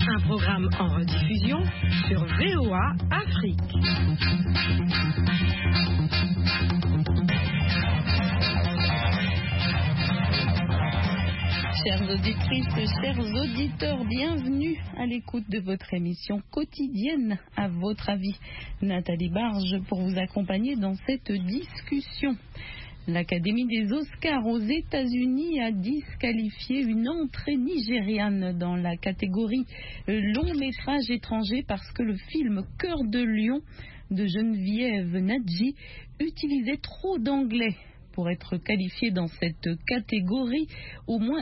Un programme en rediffusion sur VOA Afrique. Chères auditrices, chers auditeurs, bienvenue à l'écoute de votre émission quotidienne à votre avis. Nathalie Barge pour vous accompagner dans cette discussion. L'Académie des Oscars aux États-Unis a disqualifié une entrée nigériane dans la catégorie long métrage étranger parce que le film Cœur de lion de Geneviève Nnaji utilisait trop d'anglais. Pour être qualifié dans cette catégorie, au moins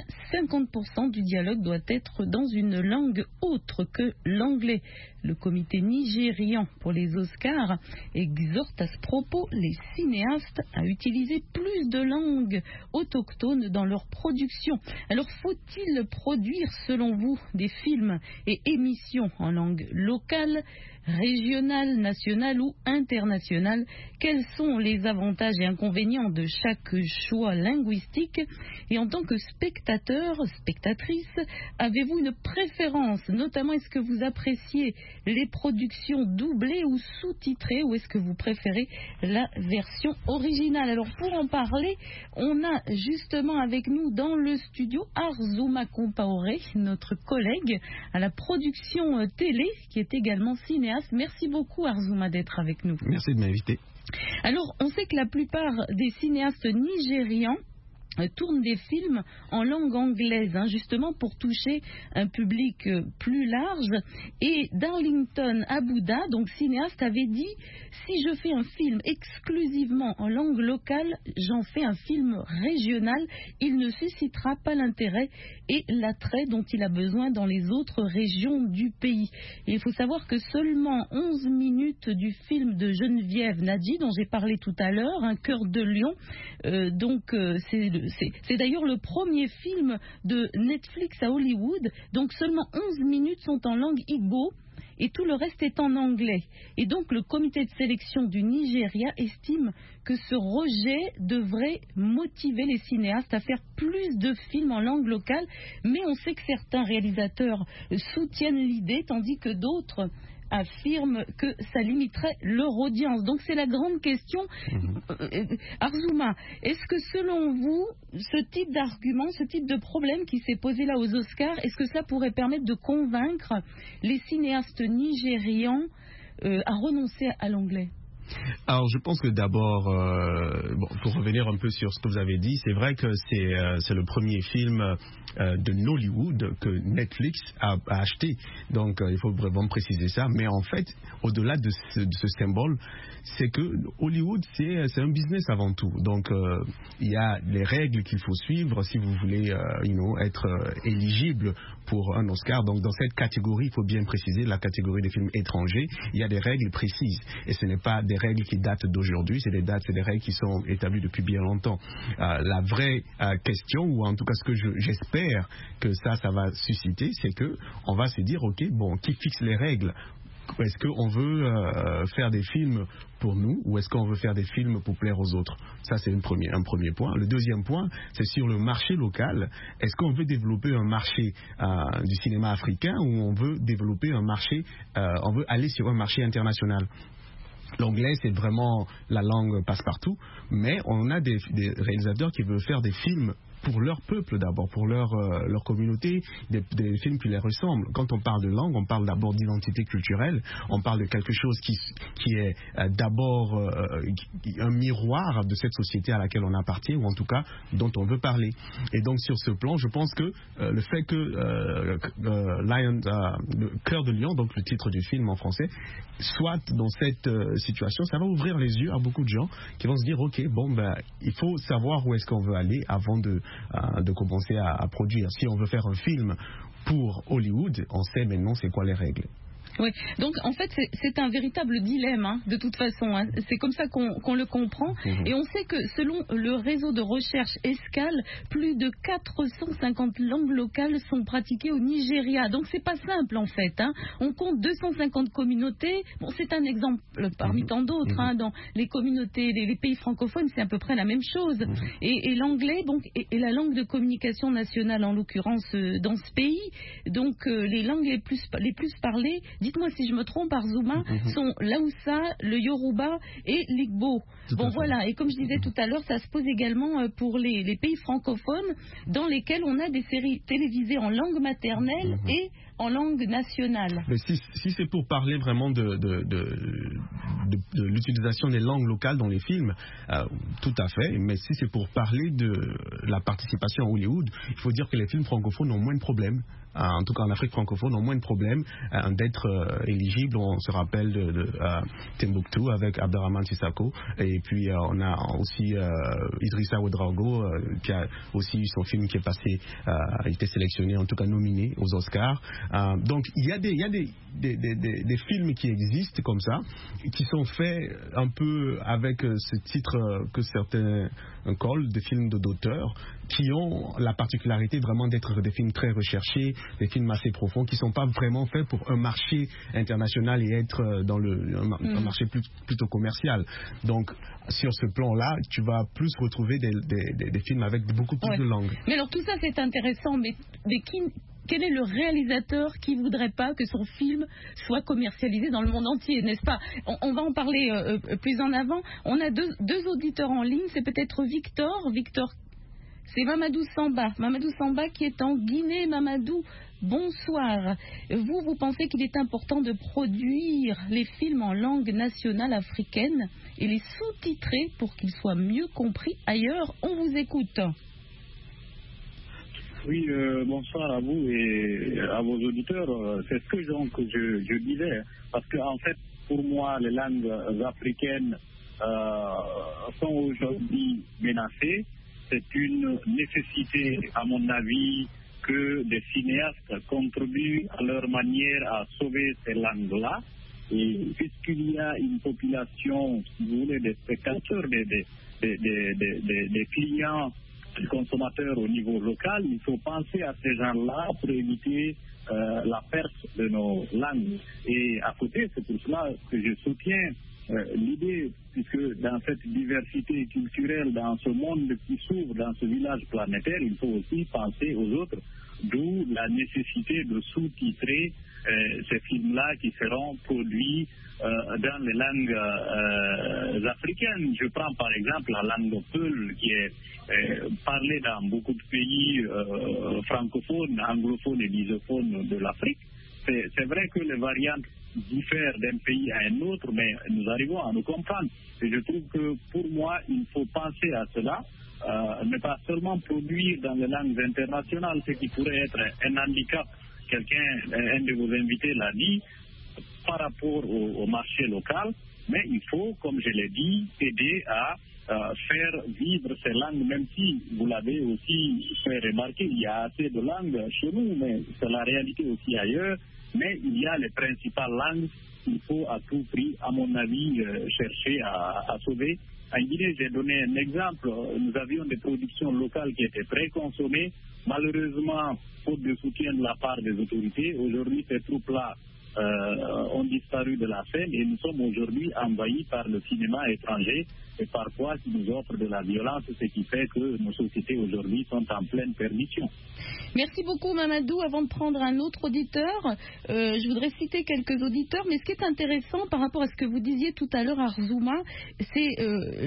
50% du dialogue doit être dans une langue autre que l'anglais. Le comité nigérian pour les Oscars exhorte à ce propos les cinéastes à utiliser plus de langues autochtones dans leur production. Alors faut-il produire, selon vous, des films et émissions en langue locale, régionale, nationale ou internationale? Quels sont les avantages et inconvénients de chaque choix linguistique? Et en tant que spectateur, spectatrice, avez-vous une préférence? Notamment, est-ce que vous appréciez les productions doublées ou sous-titrées, ou est-ce que vous préférez la version originale? Alors pour en parler, on a justement avec nous dans le studio Arzouma Compaoré, notre collègue à la production télé, qui est également cinéaste. Merci beaucoup Arzouma d'être avec nous. Merci de m'inviter. Alors on sait que la plupart des cinéastes nigérians tournent des films en langue anglaise, justement pour toucher un public plus large. Et Darlington Abuda, donc cinéaste, avait dit: si je fais un film exclusivement en langue locale, j'en fais un film régional, il ne suscitera pas l'intérêt et l'attrait dont il a besoin dans les autres régions du pays. Et il faut savoir que seulement 11 minutes du film de Geneviève Nnaji, dont j'ai parlé tout à l'heure, Un cœur de lion, c'est d'ailleurs le premier film de Netflix à Hollywood, donc seulement 11 minutes sont en langue igbo et tout le reste est en anglais. Et donc le comité de sélection du Nigeria estime que ce rejet devrait motiver les cinéastes à faire plus de films en langue locale, mais on sait que certains réalisateurs soutiennent l'idée, tandis que d'autres affirment que ça limiterait leur audience. Donc c'est la grande question. Arzouma, est-ce que selon vous, ce type d'argument, ce type de problème qui s'est posé là aux Oscars, est-ce que cela pourrait permettre de convaincre les cinéastes nigérians à renoncer à l'anglais? Alors je pense que d'abord, pour revenir un peu sur ce que vous avez dit, c'est vrai que c'est le premier film de Nollywood que Netflix a acheté, donc il faut vraiment préciser ça. Mais en fait, au-delà de ce symbole, c'est que Hollywood c'est un business avant tout. Donc il y a les règles qu'il faut suivre si vous voulez être éligible pour un Oscar. Donc dans cette catégorie, il faut bien préciser, la catégorie des films étrangers, il y a des règles précises et ce n'est pas des règles qui datent d'aujourd'hui, c'est des règles qui sont établies depuis bien longtemps. La vraie question, ou en tout cas ce que j'espère que ça va susciter, c'est que on va se dire, ok, bon, qui fixe les règles? Est-ce qu'on veut faire des films pour nous ou est-ce qu'on veut faire des films pour plaire aux autres? Ça, c'est un premier point. Le deuxième point, c'est sur le marché local. Est-ce qu'on veut développer un marché du cinéma africain ou on veut développer un marché, on veut aller sur un marché international? L'anglais, c'est vraiment la langue passe-partout, mais on a des réalisateurs qui veulent faire des films pour leur peuple d'abord, pour leur communauté, des films qui les ressemblent. Quand on parle de langue, on parle d'abord d'identité culturelle, on parle de quelque chose qui est d'abord un miroir de cette société à laquelle on appartient, ou en tout cas dont on veut parler. Et donc sur ce plan, je pense que le fait que le Cœur de lion, donc le titre du film en français, soit dans cette situation, ça va ouvrir les yeux à beaucoup de gens qui vont se dire, ok, bon, il faut savoir où est-ce qu'on veut aller avant de commencer à produire. Si on veut faire un film pour Hollywood, on sait maintenant c'est quoi les règles. Oui, donc en fait c'est un véritable dilemme de toute façon, c'est comme ça qu'on le comprend et on sait que selon le réseau de recherche ESCAL, plus de 450 langues locales sont pratiquées au Nigeria, donc c'est pas simple en fait, on compte 250 communautés, bon c'est un exemple parmi tant d'autres, dans les communautés, les pays francophones c'est à peu près la même chose et l'anglais donc est la langue de communication nationale en l'occurrence dans ce pays, donc les langues les plus parlées, dites-moi si je me trompe, Arzouma, sont l'Aoussa, le Yoruba et l'Igbo. Bon voilà, et comme je disais tout à l'heure, ça se pose également pour les pays francophones dans lesquels on a des séries télévisées en langue maternelle et en langue nationale. Mais si c'est pour parler vraiment de l'utilisation des langues locales dans les films, tout à fait, mais si c'est pour parler de la participation à Hollywood, il faut dire que les films francophones ont moins de problèmes. En tout cas en Afrique francophone, ont moins de problèmes d'être éligibles. On se rappelle de Timbuktu avec Abderrahmane Sissako, et puis on a aussi Idrissa Ouedraogo qui a aussi eu son film qui est passé, a été sélectionné, en tout cas nominé aux Oscars. Donc il y a des films qui existent comme ça, qui sont faits un peu avec ce titre que certains collent, des films d'auteur, qui ont la particularité vraiment d'être des films très recherchés, des films assez profonds, qui ne sont pas vraiment faits pour un marché international et être dans un marché plutôt commercial. Donc, sur ce plan-là, tu vas plus retrouver des films avec beaucoup plus de langues. Mais alors, tout ça, c'est intéressant, mais quel est le réalisateur qui ne voudrait pas que son film soit commercialisé dans le monde entier, n'est-ce pas? On va en parler plus en avant. On a deux auditeurs en ligne, c'est peut-être Victor, c'est Mamadou Samba qui est en Guinée. Mamadou, bonsoir. Vous pensez qu'il est important de produire les films en langue nationale africaine et les sous-titrer pour qu'ils soient mieux compris ailleurs? On vous écoute. Oui, bonsoir à vous et à vos auditeurs. C'est ce que je disais, parce que en fait, pour moi, les langues africaines sont aujourd'hui menacées. C'est une nécessité, à mon avis, que des cinéastes contribuent à leur manière à sauver ces langues-là. Et puisqu'il y a une population, si vous voulez, des spectateurs, des clients, des consommateurs au niveau local, il faut penser à ces gens-là pour éviter la perte de nos langues. Et à côté, c'est pour cela que je soutiens l'idée, puisque dans cette diversité culturelle, dans ce monde qui s'ouvre, dans ce village planétaire, il faut aussi penser aux autres, d'où la nécessité de sous-titrer ces films-là qui seront produits dans les langues africaines. Je prends par exemple la langue Peul qui est parlée dans beaucoup de pays francophones, anglophones et lusophones de l'Afrique. C'est vrai que les variantes diffèrent d'un pays à un autre, mais nous arrivons à nous comprendre. Et je trouve que pour moi, il faut penser à cela, ne pas seulement produire dans les langues internationales, ce qui pourrait être un handicap. Un de vos invités l'a dit, par rapport au marché local, mais il faut, comme je l'ai dit, aider à faire vivre ces langues, même si vous l'avez aussi fait remarquer, il y a assez de langues chez nous, mais c'est la réalité aussi ailleurs. Mais il y a les principales langues qu'il faut à tout prix, à mon avis, chercher à sauver. En Guinée, j'ai donné un exemple. Nous avions des productions locales qui étaient préconsommées. Malheureusement, faute de soutien de la part des autorités, aujourd'hui, ces troupes-là ont disparu de la scène et nous sommes aujourd'hui envahis par le cinéma étranger et parfois qui nous offre de la violence, ce qui fait que nos sociétés aujourd'hui sont en pleine perdition. Merci beaucoup Mamadou. Avant de prendre un autre auditeur, je voudrais citer quelques auditeurs, mais ce qui est intéressant par rapport à ce que vous disiez tout à l'heure Arzouma, c'est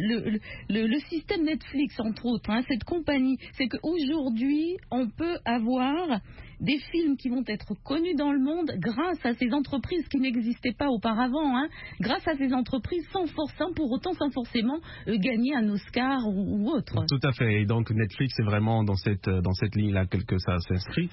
le système Netflix entre autres, cette compagnie, c'est qu'aujourd'hui on peut avoir des films qui vont être connus dans le monde grâce à ces entreprises qui n'existaient pas auparavant, grâce à ces entreprises sans forcément gagner un Oscar ou autre. Tout à fait, et donc Netflix est vraiment dans cette ligne-là que ça s'inscrit.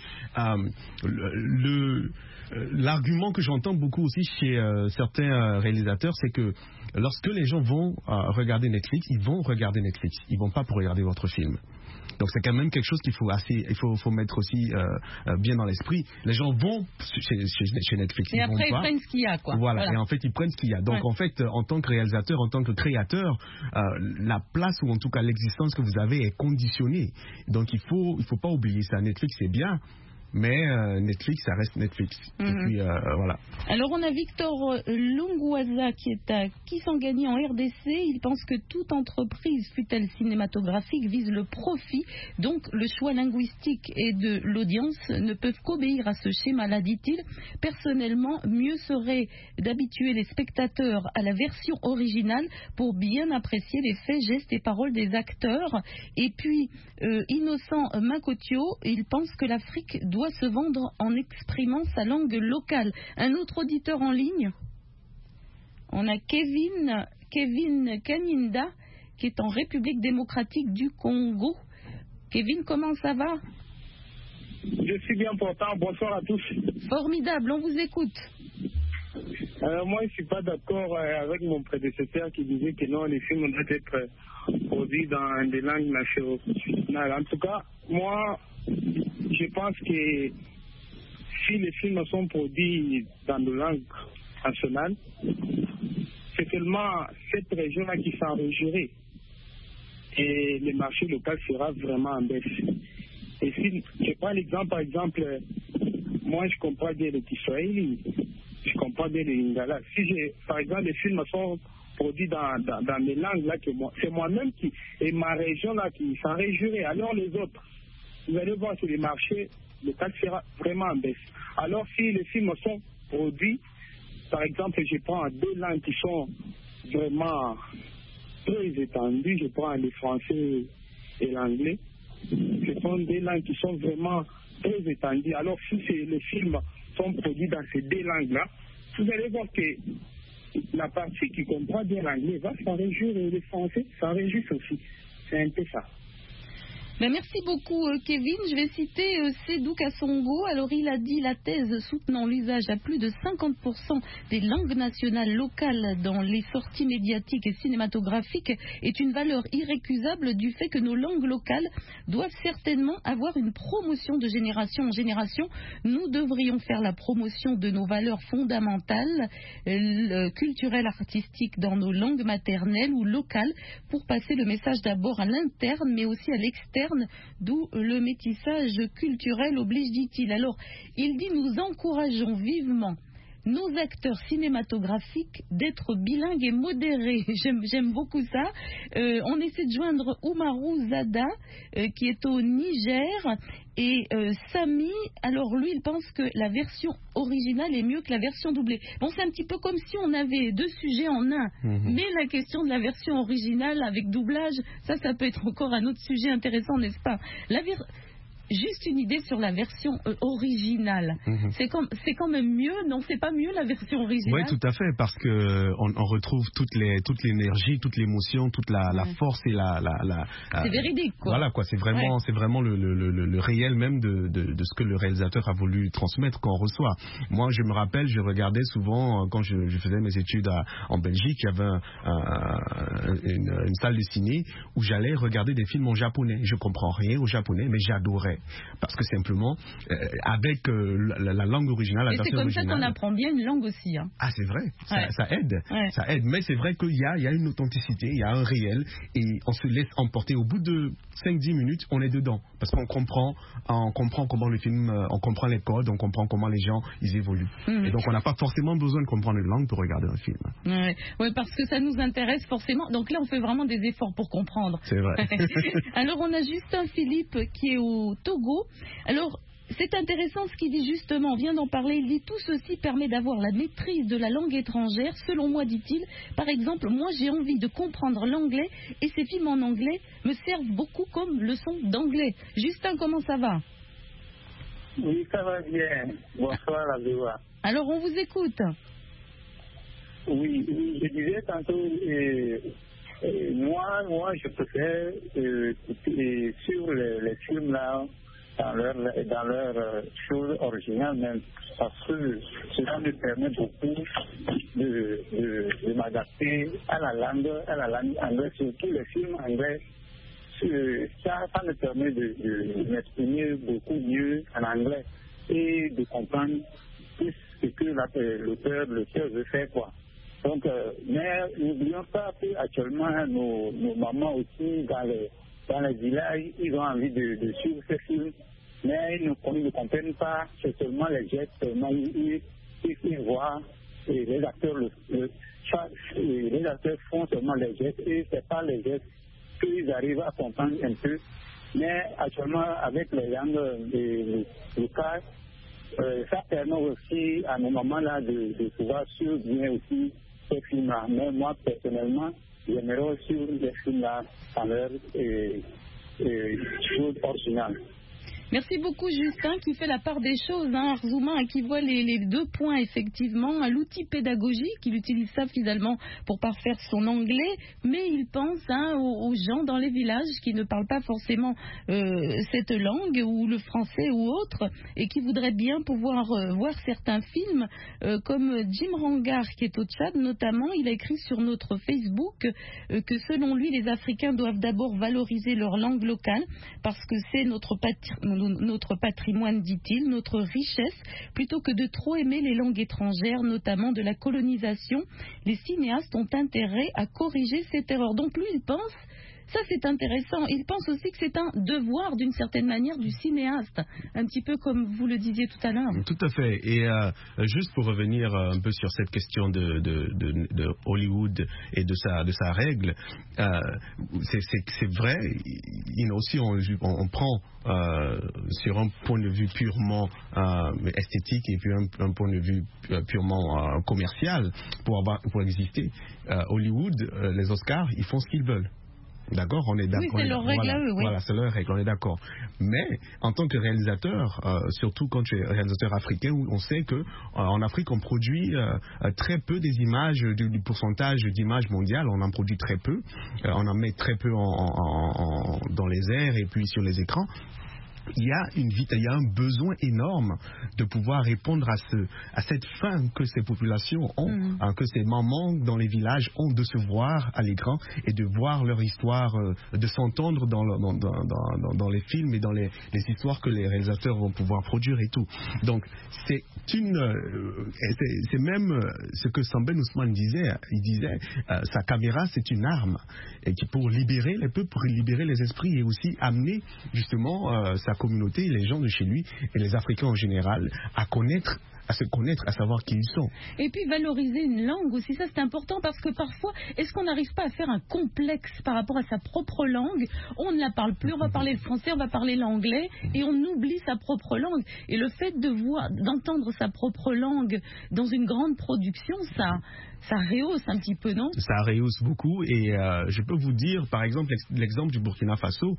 L'argument que j'entends beaucoup aussi chez certains réalisateurs, c'est que lorsque les gens vont regarder Netflix, ils vont regarder Netflix, ils vont pas pour regarder votre film. Donc c'est quand même quelque chose qu'il faut mettre aussi bien dans l'esprit. Les gens vont chez Netflix. Et après, ils prennent ce qu'il y a, quoi. Voilà. Et en fait, ils prennent ce qu'il y a. Donc, en fait, en tant que réalisateur, en tant que créateur, la place ou en tout cas l'existence que vous avez est conditionnée. Donc, il faut pas oublier ça. Netflix, c'est bien. Mais Netflix, ça reste Netflix. Et puis, voilà. Alors, on a Victor Lungwaza qui est à Kisangani en RDC. Il pense que toute entreprise, fût-elle cinématographique, vise le profit. Donc, le choix linguistique et de l'audience ne peuvent qu'obéir à ce schéma-là, dit-il. Personnellement, mieux serait d'habituer les spectateurs à la version originale pour bien apprécier les faits, gestes et paroles des acteurs. Et puis, Innocent Makotio, il pense que l'Afrique doit se vendre en exprimant sa langue locale. Un autre auditeur en ligne, on a Kevin Kaninda qui est en République démocratique du Congo. Kevin, comment ça va? Je suis bien portant, bonsoir à tous. Formidable, on vous écoute. Moi, je ne suis pas d'accord avec mon prédécesseur qui disait que non, les films doivent être produits dans des langues nationales. En tout cas, moi, je pense que si les films sont produits dans des langues nationales, c'est seulement cette région-là qui s'enrigirait. Et le marché local sera vraiment en baisse. Et si je prends l'exemple, par exemple, moi je comprends bien le Kiswahili, je comprends bien le Lingala. Si par exemple les films sont produits dans mes langues là, c'est moi-même et ma région là qui s'enrigirait. Alors les autres, vous allez voir que le marché local sera vraiment en baisse. Alors si les films sont produits, par exemple, je prends deux langues qui sont vraiment très étendues, je prends le français et l'anglais. Ce sont des langues qui sont vraiment très étendues. Alors si les films sont produits dans ces deux langues-là, vous allez voir que la partie qui comprend bien l'anglais va s'en réjouir et le français s'en réjouit aussi. C'est un peu ça. Ben merci beaucoup Kevin. Je vais citer Sédou Kassongo. Alors il a dit la thèse soutenant l'usage à plus de 50% des langues nationales locales dans les sorties médiatiques et cinématographiques est une valeur irrécusable du fait que nos langues locales doivent certainement avoir une promotion de génération en génération. Nous devrions faire la promotion de nos valeurs fondamentales, culturelles, artistiques dans nos langues maternelles ou locales pour passer le message d'abord à l'interne mais aussi à l'externe, d'où le métissage culturel oblige, dit-il. Alors, il dit, nous encourageons vivement nos acteurs cinématographiques d'être bilingues et modérés. J'aime beaucoup ça. On essaie de joindre Oumarou Zada, qui est au Niger, et Samy, alors lui, il pense que la version originale est mieux que la version doublée. Bon, c'est un petit peu comme si on avait deux sujets en un. Mais la question de la version originale avec doublage, ça peut être encore un autre sujet intéressant, n'est-ce pas? Juste une idée sur la version originale. C'est quand même mieux, non? C'est pas mieux la version originale? Oui, tout à fait, parce que on retrouve toute l'énergie, toute l'émotion, toute la force et c'est véridique, quoi. Voilà, quoi. C'est vraiment le réel même de ce que le réalisateur a voulu transmettre qu'on reçoit. Moi, je me rappelle, je regardais souvent quand je faisais mes études en Belgique, il y avait une salle de ciné où j'allais regarder des films en japonais. Je comprends rien au japonais, mais j'adorais. Parce que simplement, avec la langue originale, la version originale... Et c'est comme ça qu'on apprend bien une langue aussi. Hein. Ah, c'est vrai, ça aide. Ouais. Ça aide, mais c'est vrai qu'il y a une authenticité, il y a un réel, et on se laisse emporter. Au bout de 5-10 minutes, on est dedans. Parce qu'on comprend comment le film, on comprend les codes, on comprend comment les gens, ils évoluent. Et donc, on n'a pas forcément besoin de comprendre une langue pour regarder un film. Oui, parce que ça nous intéresse forcément. Donc là, on fait vraiment des efforts pour comprendre. C'est vrai. Alors, on a Justin Philippe qui est au Togo. Alors, c'est intéressant ce qu'il dit justement, on vient d'en parler, il dit tout ceci permet d'avoir la maîtrise de la langue étrangère. Selon moi, dit-il, par exemple, moi j'ai envie de comprendre l'anglais et ces films en anglais me servent beaucoup comme leçon d'anglais. Justin, comment ça va? Oui, ça va bien. Bonsoir à vous. Alors, on vous écoute. Oui, je disais tantôt, moi je préfère sur les films là, dans leur chose originale même, parce que cela me permet beaucoup de m'adapter à la langue anglaise, surtout les films anglais. ça me permet de m'exprimer beaucoup mieux en anglais et de comprendre plus ce que l'auteur veut faire, quoi. Donc, mais n'oublions pas qu'actuellement, nos mamans aussi, dans les villages, ils ont envie de suivre ces films, mais ils ne comprennent pas, c'est seulement les gestes, seulement ils voient, et les acteurs, les acteurs font seulement les gestes, et c'est pas les gestes qu'ils arrivent à comprendre un peu. Mais actuellement, avec les langues locales, ça permet aussi à nos mamans-là de pouvoir suivre bien aussi ces films-là. Mais moi, personnellement, j'aimerais suivre les films-là en leur chose originale. Merci beaucoup Justin qui fait la part des choses, Arzouma, qui voit les deux points effectivement, l'outil pédagogique, il utilise ça finalement pour parfaire son anglais, mais il pense aux gens dans les villages qui ne parlent pas forcément cette langue ou le français ou autre et qui voudraient bien pouvoir voir certains films comme Jim Rangar qui est au Tchad notamment, il a écrit sur notre Facebook que selon lui les Africains doivent d'abord valoriser leur langue locale parce que c'est notre patrimoine, dit-il, notre richesse, plutôt que de trop aimer les langues étrangères, notamment de la colonisation. Les cinéastes ont intérêt à corriger cette erreur. Donc lui, il pense, ça c'est intéressant, il pense aussi que c'est un devoir d'une certaine manière du cinéaste, un petit peu comme vous le disiez tout à l'heure. Tout à fait. Et juste pour revenir un peu sur cette question de Hollywood et de sa règle, c'est vrai, aussi on prend sur un point de vue purement esthétique et puis un point de vue purement commercial pour exister. Hollywood, les Oscars, ils font ce qu'ils veulent. D'accord, on est d'accord. Oui, c'est leur règle à eux, oui. Voilà, c'est leur règle, on est d'accord. Mais en tant que réalisateur, surtout quand tu es réalisateur africain, on sait que en Afrique on produit très peu des images, du pourcentage d'images mondiales, on en produit très peu, on en met très peu dans les airs et puis sur les écrans. Il y a un besoin énorme de pouvoir répondre à cette faim que ces populations ont, que ces mamans dans les villages ont de se voir à l'écran et de voir leur histoire, de s'entendre dans les films et dans les histoires que les réalisateurs vont pouvoir produire et tout. Donc c'est même ce que Samben Ousmane disait. Il disait sa caméra c'est une arme et qui pour libérer les peuples, pour libérer les esprits et aussi amener justement sa communauté, les gens de chez lui et les Africains en général à se connaître, à savoir qui ils sont. Et puis valoriser une langue aussi, ça c'est important parce que parfois, est-ce qu'on n'arrive pas à faire un complexe par rapport à sa propre langue? On ne la parle plus, on va parler le français, on va parler l'anglais et on oublie sa propre langue. Et le fait d'entendre sa propre langue dans une grande production, ça rehausse un petit peu, non? Ça rehausse beaucoup et je peux vous dire, par exemple, l'exemple du Burkina Faso,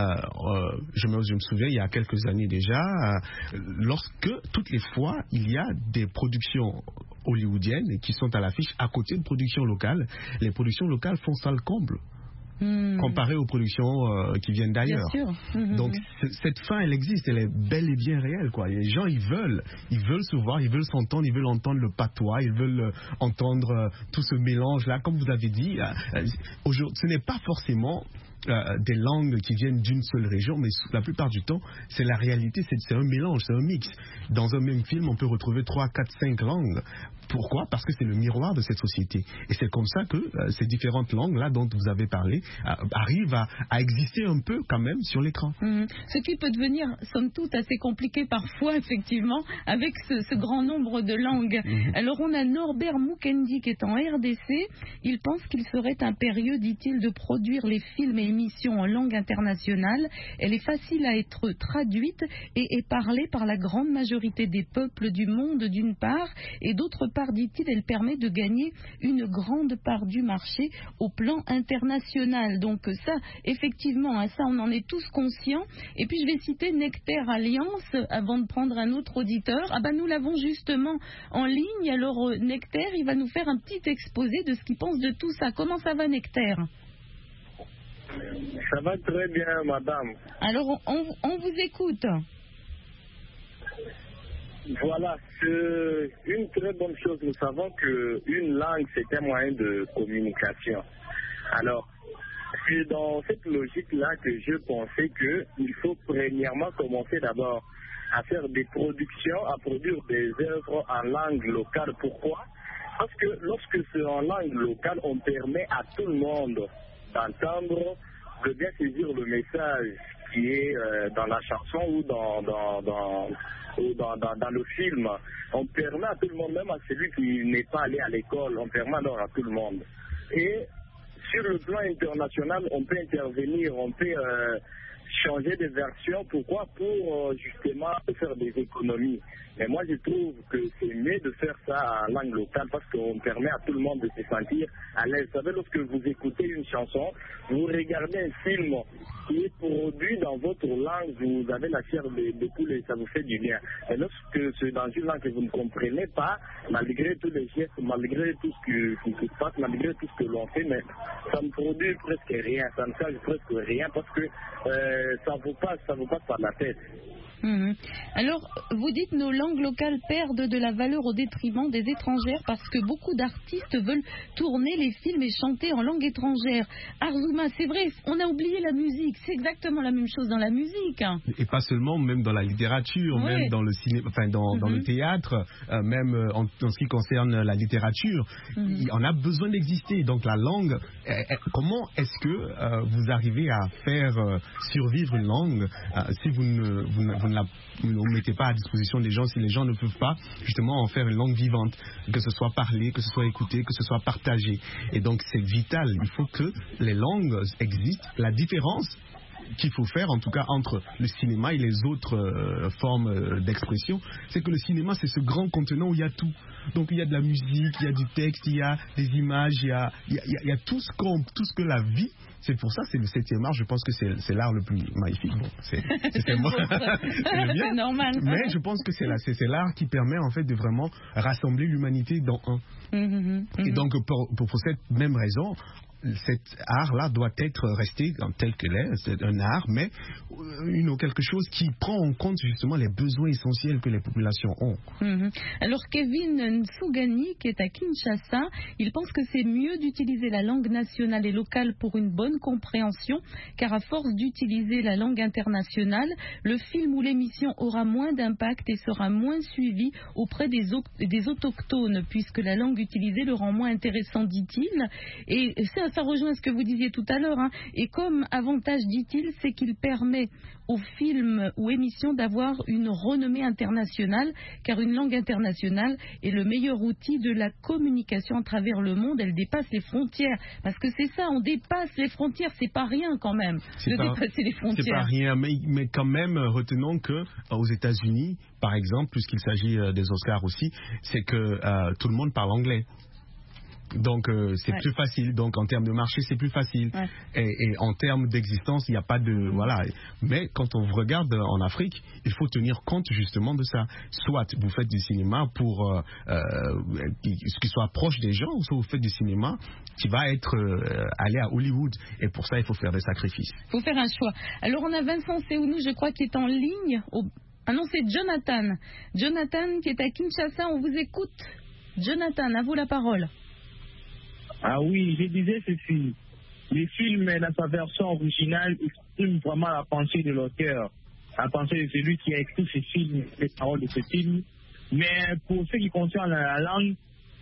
je me souviens il y a quelques années déjà, lorsque toutes les fois il y a des productions hollywoodiennes qui sont à l'affiche à côté de productions locales, les productions locales font ça le comble. Comparé aux productions qui viennent d'ailleurs. Bien sûr. Donc cette fin elle existe, elle est bel et bien réelle quoi. Les gens ils veulent se voir, ils veulent s'entendre, ils veulent entendre le patois, ils veulent entendre tout ce mélange là. Comme vous avez dit, aujourd'hui, ce n'est pas forcément des langues qui viennent d'une seule région, mais la plupart du temps, c'est la réalité, c'est un mélange, c'est un mix. Dans un même film, on peut retrouver 3, 4, 5 langues. Pourquoi? Parce que c'est le miroir de cette société. Et c'est comme ça que ces différentes langues-là dont vous avez parlé arrivent à exister un peu quand même sur l'écran. Ce qui peut devenir, somme toute, assez compliqué parfois, effectivement, avec ce grand nombre de langues. Alors on a Norbert Mukendi qui est en RDC. Il pense qu'il serait impérieux, dit-il, de produire les films et émissions en langue internationale. Elle est facile à être traduite et est parlée par la grande majorité des peuples du monde d'une part, et d'autre part, dit-il, elle permet de gagner une grande part du marché au plan international. Donc ça, effectivement, ça on en est tous conscients. Et puis je vais citer Nectaire Alliance avant de prendre un autre auditeur. Nous l'avons justement en ligne. Alors Nectaire, il va nous faire un petit exposé de ce qu'il pense de tout ça. Comment ça va, Nectaire? Ça va très bien, madame. Alors, on vous écoute. Voilà, c'est une très bonne chose. Nous savons qu'une langue, c'est un moyen de communication. Alors, c'est dans cette logique-là que je pensais qu'il faut premièrement commencer d'abord à faire des productions, à produire des œuvres en langue locale. Pourquoi? Parce que lorsque c'est en langue locale, on permet à tout le monde d'entendre, de bien saisir le message qui est dans la chanson ou dans le film. On permet à tout le monde, même à celui qui n'est pas allé à l'école, on permet alors à tout le monde. Et sur le plan international, on peut intervenir, on peut changer de version. Pourquoi? Pour justement faire des économies. Mais moi, je trouve que c'est mieux de faire ça en langue locale parce qu'on permet à tout le monde de se sentir à l'aise. Vous savez, lorsque vous écoutez une chanson, vous regardez un film qui est produit dans votre langue, vous avez la chair de poule et ça vous fait du bien. Et lorsque c'est dans une langue que vous ne comprenez pas, malgré tous les gestes, malgré tout ce qui se passe, malgré tout ce que l'on fait, mais ça ne produit presque rien, ça ne change presque rien parce que ça vous passe par la tête. Alors, vous dites nos langues locales perdent de la valeur au détriment des étrangères parce que beaucoup d'artistes veulent tourner les films et chanter en langue étrangère. Arzouma, c'est vrai, on a oublié la musique, c'est exactement la même chose dans la musique. Et pas seulement, même dans la littérature, même dans le cinéma, enfin dans le théâtre, même en ce qui concerne la littérature, on a besoin d'exister. Donc la langue, comment est-ce que vous arrivez à faire survivre une langue si vous ne la mettez pas à disposition des gens, si les gens ne peuvent pas justement en faire une langue vivante, que ce soit parlé, que ce soit écouté, que ce soit partagé. Et donc c'est vital, il faut que les langues existent. La différence qu'il faut faire, en tout cas entre le cinéma et les autres formes d'expression, c'est que le cinéma, c'est ce grand contenant où il y a tout. Donc il y a de la musique, il y a du texte, il y a des images, il y a tout ce que la vie. C'est pour ça, c'est le 7e art, je pense que c'est l'art le plus magnifique. Bon, c'est normal. Mais je pense que c'est l'art qui permet en fait de vraiment rassembler l'humanité dans un. Et donc pour cette même raison, cet art-là doit être resté tel que l'est, c'est un art, mais quelque chose qui prend en compte justement les besoins essentiels que les populations ont. Alors Kevin Nsugani, qui est à Kinshasa, il pense que c'est mieux d'utiliser la langue nationale et locale pour une bonne compréhension, car à force d'utiliser la langue internationale, le film ou l'émission aura moins d'impact et sera moins suivi auprès des autochtones, puisque la langue utilisée le rend moins intéressant, dit-il. Et ça rejoint ce que vous disiez tout à l'heure. Et comme avantage, dit-il, c'est qu'il permet aux films ou émissions d'avoir une renommée internationale, car une langue internationale est le meilleur outil de la communication à travers le monde. Elle dépasse les frontières. Parce que c'est ça, on dépasse les frontières. C'est pas rien quand même de dépasser les frontières. C'est pas rien, mais quand même, retenons que aux États-Unis, par exemple, puisqu'il s'agit des Oscars aussi, c'est que tout le monde parle anglais. Donc c'est plus facile. Donc en termes de marché, c'est plus facile. Et en termes d'existence, il n'y a pas de Mais quand on regarde en Afrique, il faut tenir compte justement de ça. Soit vous faites du cinéma pour qui soit proche des gens, soit vous faites du cinéma qui va être aller à Hollywood. Et pour ça, il faut faire des sacrifices. Il faut faire un choix. Alors on a Vincent Seounou, je crois, qui est en ligne. Ah non, c'est Jonathan. Jonathan qui est à Kinshasa. On vous écoute. Jonathan, à vous la parole. Ah oui, je disais ceci. Le film, dans sa version originale, exprime vraiment la pensée de l'auteur, la pensée de celui qui a écrit ce film, les paroles de ce film. Mais pour ce qui concerne la langue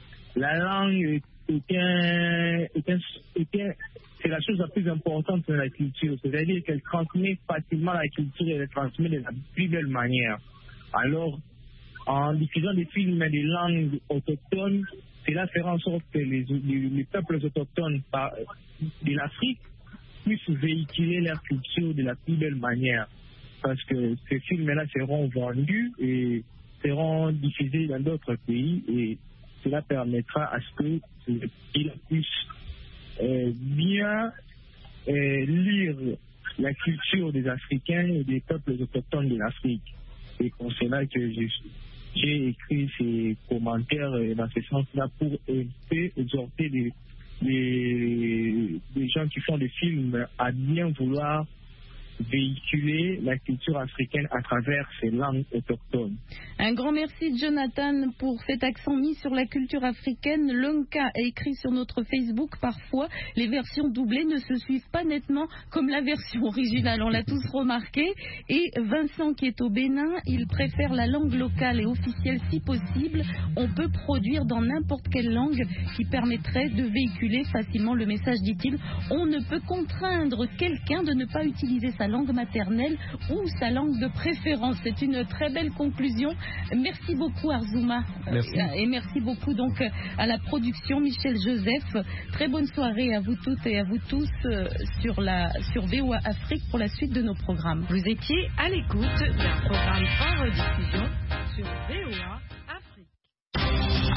c'est la chose la plus importante de la culture. C'est-à-dire qu'elle transmet facilement la culture et elle transmet de la plus belle manière. Alors, en diffusant des films des langues autochtones, cela fera en sorte que les peuples autochtones de l'Afrique puissent véhiculer leur culture de la plus belle manière. Parce que ces films-là seront vendus et seront diffusés dans d'autres pays et cela permettra à ce qu'ils puissent bien lire la culture des Africains et des peuples autochtones de l'Afrique. C'est pour cela que j'ai écrit ces commentaires dans ce sens-là pour exhorter les gens qui font des films à bien vouloir véhiculer la culture africaine à travers ses langues autochtones. Un grand merci Jonathan pour cet accent mis sur la culture africaine. Lunka a écrit sur notre Facebook: parfois les versions doublées ne se suivent pas nettement comme la version originale, on l'a tous remarqué. Et Vincent qui est au Bénin, il préfère la langue locale et officielle si possible. On peut produire dans n'importe quelle langue qui permettrait de véhiculer facilement le message, dit-il. On ne peut contraindre quelqu'un de ne pas utiliser sa langue maternelle ou sa langue de préférence. C'est une très belle conclusion. Merci beaucoup Arzouma. Merci. Et merci beaucoup donc à la production Michel Joseph. Très bonne soirée à vous toutes et à vous tous sur VOA Afrique pour la suite de nos programmes. Vous étiez à l'écoute d'un programme en rediffusion sur VOA.